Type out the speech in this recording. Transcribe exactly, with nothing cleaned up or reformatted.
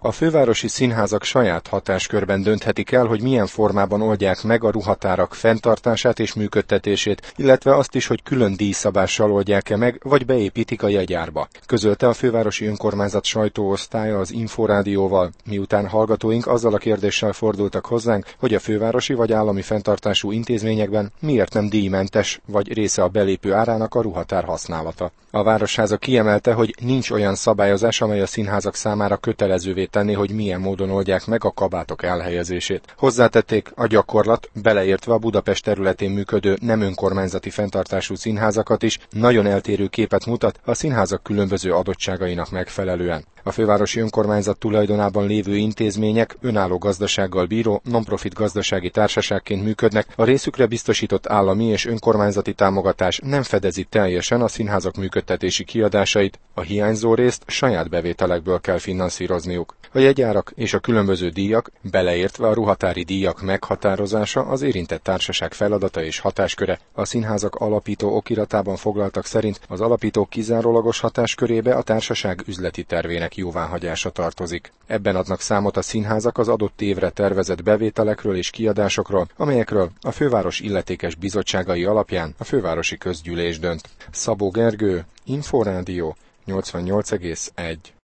A fővárosi színházak saját hatáskörben dönthetik el, hogy milyen formában oldják meg a ruhatárak fenntartását és működtetését, illetve azt is, hogy külön díjszabással oldják-e meg, vagy beépítik a jegyárba. Közölte a fővárosi önkormányzat sajtóosztálya az Inforádióval, miután hallgatóink azzal a kérdéssel fordultak hozzánk, hogy a fővárosi vagy állami fenntartású intézményekben miért nem díjmentes, vagy része a belépő árának a ruhatár használata. A városháza kiemelte, hogy nincs olyan szabályozás, amely a színházak számára kötelezővé tenni, hogy milyen módon oldják meg a kabátok elhelyezését. Hozzátették, a gyakorlat, beleértve a Budapest területén működő nem önkormányzati fenntartású színházakat is, nagyon eltérő képet mutat a színházak különböző adottságainak megfelelően. A fővárosi önkormányzat tulajdonában lévő intézmények önálló gazdasággal bíró, non-profit gazdasági társaságként működnek, a részükre biztosított állami és önkormányzati támogatás nem fedezi teljesen a színházak működtetési kiadásait, a hiányzó részt saját bevételekből kell finanszírozniuk. A jegyárak és a különböző díjak, beleértve a ruhatári díjak meghatározása az érintett társaság feladata és hatásköre. A színházak alapító okiratában foglaltak szerint az alapítók kizárólagos hatáskörébe a társaság üzleti tervének jóváhagyása tartozik. Ebben adnak számot a színházak az adott évre tervezett bevételekről és kiadásokról, amelyekről a főváros illetékes bizottságai alapján a fővárosi közgyűlés dönt. Szabó Gergő, Inforádió, nyolcvannyolc egész egy.